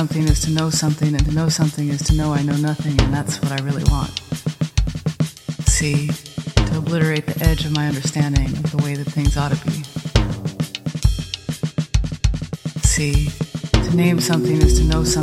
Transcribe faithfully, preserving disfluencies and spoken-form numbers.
something is to know something, and to know something is to know I know nothing, and that's what I really want. See, to obliterate the edge of my understanding of the way that things ought to be. See, to name something is to know something.